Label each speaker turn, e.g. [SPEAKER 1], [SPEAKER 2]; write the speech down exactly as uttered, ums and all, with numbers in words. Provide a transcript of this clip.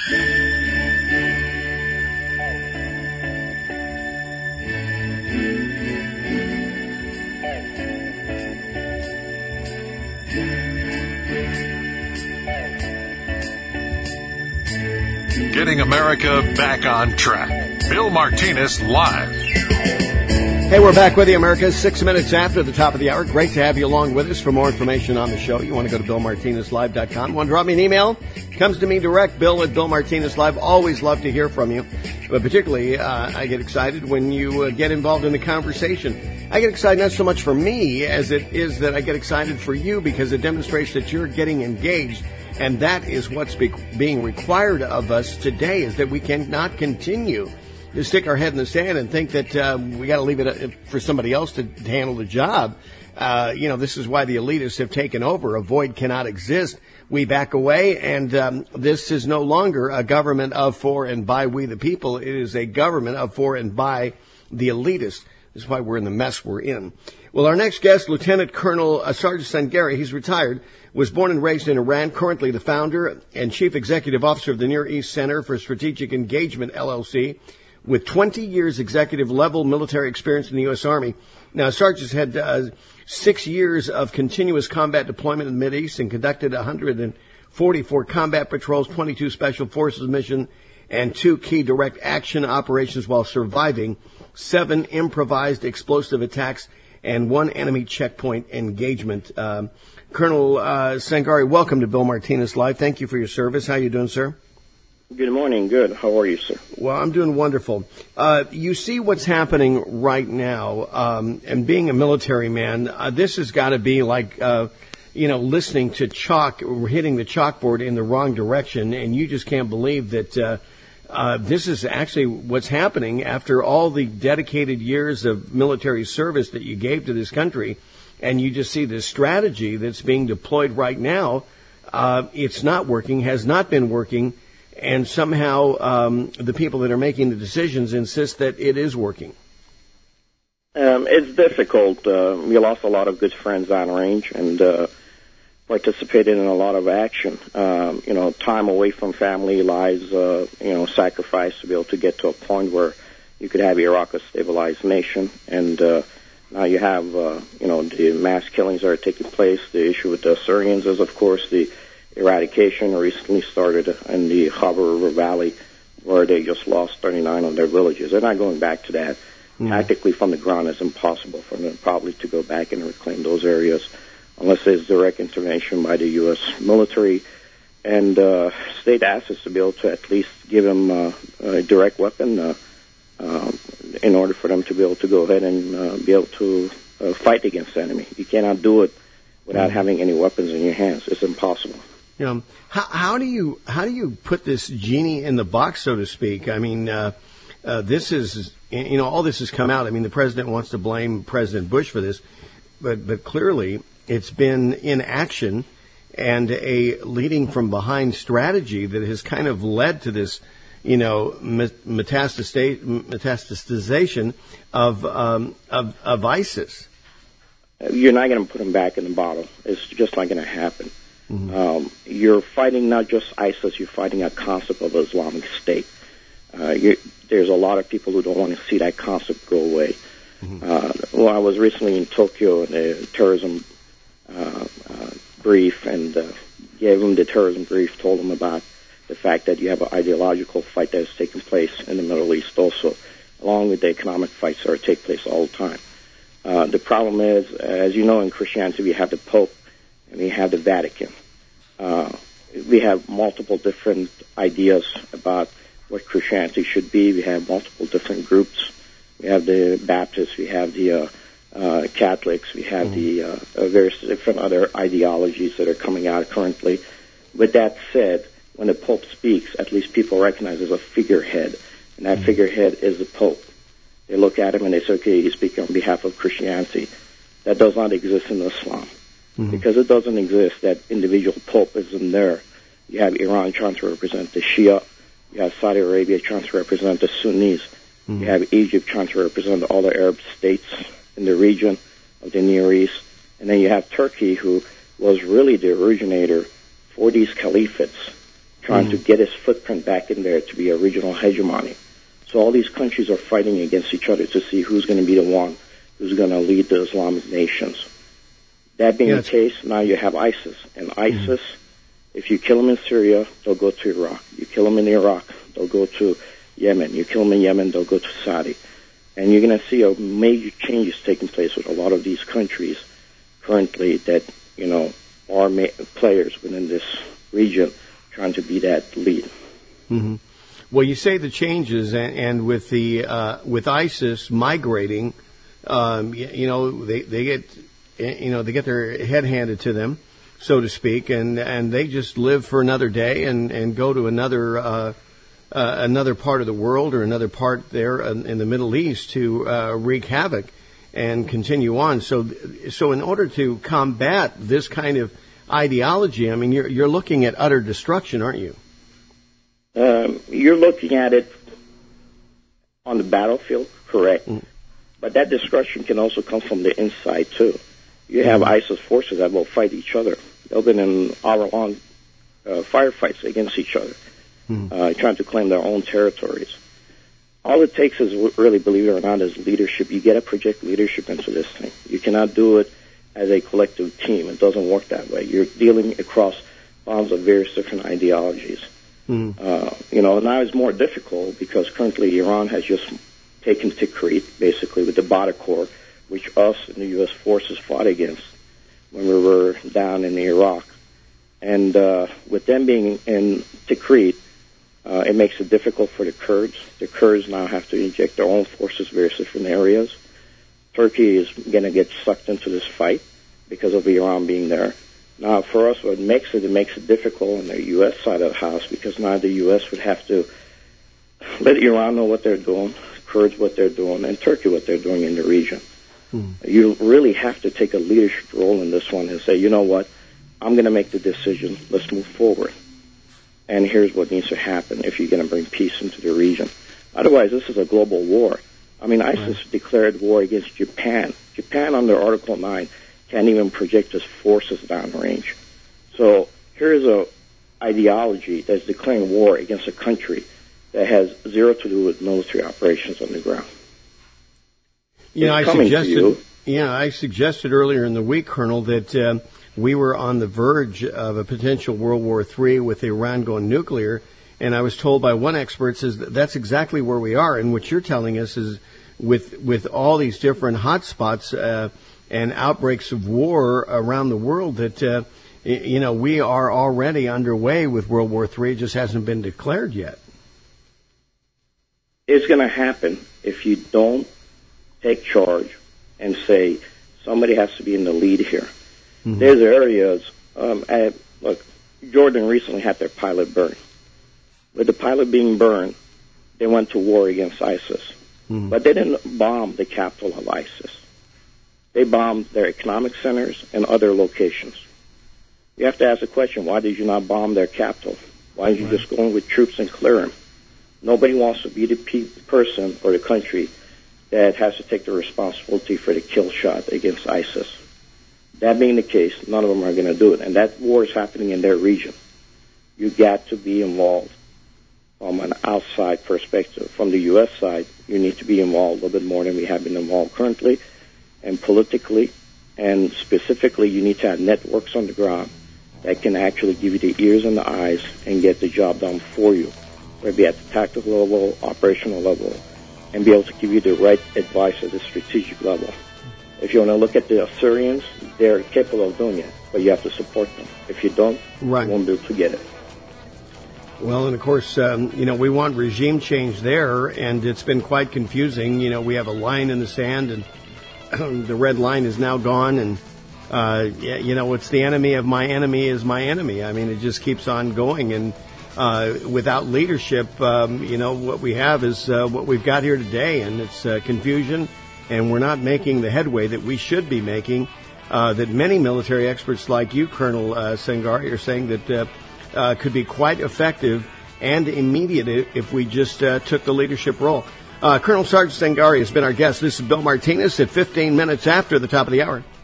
[SPEAKER 1] Getting America back on track. Bill Martinez Live.
[SPEAKER 2] Hey, we're back with you, America, six minutes after the top of the hour. Great to have you along with us. For more information on the show, you want to go to bill martinez live dot com. Want to drop me an email? Comes to me direct, Bill at Bill Martinez Live. Always love to hear from you. But particularly, uh, I get excited when you uh, get involved in the conversation. I get excited not so much for me as it is that I get excited for you, because it demonstrates that you're getting engaged. And that is what's be- being required of us today, is that we cannot continue to stick our head in the sand and think that uh, we got to leave it for somebody else to, to handle the job. Uh, you know, this is why the elitists have taken over. A void cannot exist. We back away, and um, this is no longer a government of, for, and by we the people. It is a government of, for, and by the elitists. This is why we're in the mess we're in. Well, our next guest, Lieutenant Colonel uh, Sergeant Sangari, he's retired, was born and raised in Iran, currently the founder and chief executive officer of the Near East Center for Strategic Engagement, L L C, with twenty years executive-level military experience in the U S. Army. Now, Sergeant's had uh, six years of continuous combat deployment in the Mideast and conducted one hundred forty-four combat patrols, twenty-two Special Forces missions, and two key direct action operations while surviving seven improvised explosive attacks and one enemy checkpoint engagement. Um, Colonel uh, Sangari, welcome to Bill Martinez Live. Thank you for your service. How are you doing, sir?
[SPEAKER 3] Good morning. Good. How are you, sir?
[SPEAKER 2] Well, I'm doing wonderful. Uh, you see what's happening right now, um, and being a military man, uh, this has got to be like, uh, you know, listening to chalk, hitting the chalkboard in the wrong direction, and you just can't believe that uh, uh, this is actually what's happening after all the dedicated years of military service that you gave to this country, and you just see this strategy that's being deployed right now. Uh, it's not working, has not been working. And somehow um, the people that are making the decisions insist that it is working.
[SPEAKER 3] Um, it's difficult. Uh, we lost a lot of good friends on range and uh, participated in a lot of action. Um, you know, time away from family, lives, uh, you know, sacrifice to be able to get to a point where you could have Iraq a stabilized nation. And uh, now you have, uh, you know, the mass killings that are taking place. The issue with the Syrians is, of course, the eradication recently started in the Khyber River Valley, where they just lost thirty-nine of their villages. They're not going back to that. Mm. Tactically from the ground, it's impossible for them probably to go back and reclaim those areas unless there's direct intervention by the U S military and uh, state assets to be able to at least give them uh, a direct weapon uh, uh, in order for them to be able to go ahead and uh, be able to uh, fight against the enemy. You cannot do it without mm. having any weapons in your hands. It's impossible.
[SPEAKER 2] You know, how, how do you how do you put this genie in the box, so to speak? I mean, uh, uh, this is, you know, all this has come out. I mean, the president wants to blame President Bush for this, but but clearly it's been inaction and a leading from behind strategy that has kind of led to this, you know, metastasization of um, of, of ISIS.
[SPEAKER 3] You're not going to put them back in the bottle. It's just not going to happen. Mm-hmm. Um, you're fighting not just ISIS, you're fighting a concept of Islamic State. Uh, there's a lot of people who don't want to see that concept go away. Mm-hmm. Uh, well, I was recently in Tokyo in a terrorism uh, uh, brief and uh, gave them the terrorism brief, told them about the fact that you have an ideological fight that is taking place in the Middle East also, along with the economic fights that are taking place all the time. Uh, the problem is, as you know, in Christianity, we have the Pope, and we have the Vatican. Uh, we have multiple different ideas about what Christianity should be. We have multiple different groups. We have the Baptists. We have the uh, uh, Catholics. We have mm-hmm. the uh, uh, various different other ideologies that are coming out currently. With that said, when the Pope speaks, at least people recognize as a figurehead, and that mm-hmm. figurehead is the Pope. They look at him and they say, okay, he's speaking on behalf of Christianity. That does not exist in Islam. Mm-hmm. Because it doesn't exist, that individual pope isn't there. You have Iran trying to represent the Shia. You have Saudi Arabia trying to represent the Sunnis. Mm-hmm. You have Egypt trying to represent all the Arab states in the region of the Near East. And then you have Turkey, who was really the originator for these caliphates, trying
[SPEAKER 2] mm-hmm.
[SPEAKER 3] to get its footprint back in there to be a regional hegemony. So all these countries are fighting against each other to see who's going to be the one who's going to lead the Islamic nations. That being yes. the case, now you have ISIS. And ISIS, mm-hmm. if you kill them in Syria, they'll go to Iraq. You kill them in Iraq, they'll go to Yemen. You kill them in Yemen, they'll go to Saudi. And you're going to see a major changes taking place with a lot of these countries currently that, you know, are ma- players within this region trying to be that lead.
[SPEAKER 2] Mm-hmm. Well, you say the changes, and, and with the uh, with ISIS migrating, um, you, you know, they, they get, you know, they get their head handed to them, so to speak, and, and they just live for another day and, and go to another uh, uh, another part of the world or another part there in the Middle East to uh, wreak havoc and continue on. So, so in order to combat this kind of ideology, I mean, you're you're looking at utter destruction, aren't you?
[SPEAKER 3] Um, you're looking at it on the battlefield, correct. Mm. But that destruction can also come from the inside, too. You have mm. ISIS forces that will fight each other. They've been in hour-long uh, firefights against each other, mm. uh, trying to claim their own territories. All it takes is, really, believe it or not, is leadership. You got to project leadership into this thing. You cannot do it as a collective team. It doesn't work that way. You're dealing across bounds of various different ideologies. Mm-hmm. Uh, you know, now it's more difficult because currently Iran has just taken Tikrit, basically, with the Badr Corps, which us and the U S forces fought against when we were down in Iraq. And uh, with them being in Tikrit, uh, it makes it difficult for the Kurds. The Kurds now have to inject their own forces various different areas. Turkey is going to get sucked into this fight because of Iran being there. Now, for us, what makes it, it makes it difficult on the U S side of the house because now the U S would have to let Iran know what they're doing, Kurds what they're doing, and Turkey what they're doing in the region. Hmm. You really have to take a leadership role in this one and say, you know what, I'm going to make the decision. Let's move forward. And here's what needs to happen if you're going to bring peace into the region. Otherwise, this is a global war. I mean, ISIS right. declared war against Japan. Japan, under Article nine, can't even project its forces downrange. So here's a ideology that's declaring war against a country that has zero to do with military operations on the ground.
[SPEAKER 2] You know, I suggested, you. yeah, I suggested earlier in the week, Colonel, that uh, we were on the verge of a potential World War Three with Iran going nuclear, and I was told by one expert says that that's exactly where we are. And what you're telling us is, with with all these different hotspots uh, and outbreaks of war around the world, that uh, you know we are already underway with World War Three. It just hasn't been declared yet.
[SPEAKER 3] It's going to happen if you don't take charge and say somebody has to be in the lead here. Mm-hmm. There's areas. Um, I, look, Jordan recently had their pilot burned. With the pilot being burned, they went to war against ISIS. Mm-hmm. But they didn't bomb the capital of ISIS. They bombed their economic centers and other locations. You have to ask the question, why did you not bomb their capital? Why did you right. just go in with troops and clear them? Nobody wants to be the pe- person or the country that has to take the responsibility for the kill shot against ISIS. That being the case, none of them are going to do it. And that war is happening in their region. You got to be involved from an outside perspective. From the U S side, you need to be involved a little bit more than we have been involved currently. And politically, and specifically, you need to have networks on the ground that can actually give you the ears and the eyes and get the job done for you, whether it be at the tactical level, operational level, and be able to give you the right advice at the strategic level. If you want to look at the Assyrians, they're capable of doing it, but you have to support them. If you don't, right. you won't be able to get it.
[SPEAKER 2] Well, and of course, um, you know, we want regime change there, and it's been quite confusing. You know, we have a line in the sand, and the red line is now gone, and, uh, you know, it's the enemy of my enemy is my enemy. I mean, it just keeps on going, and uh, without leadership, um, you know, what we have is uh, what we've got here today, and it's uh, confusion, and we're not making the headway that we should be making, uh, that many military experts like you, Colonel uh, Sangari, are saying that uh, uh, could be quite effective and immediate if we just uh, took the leadership role. Uh, Colonel Sergeant Sangari has been our guest. This is Bill Martinez at fifteen minutes after the top of the hour.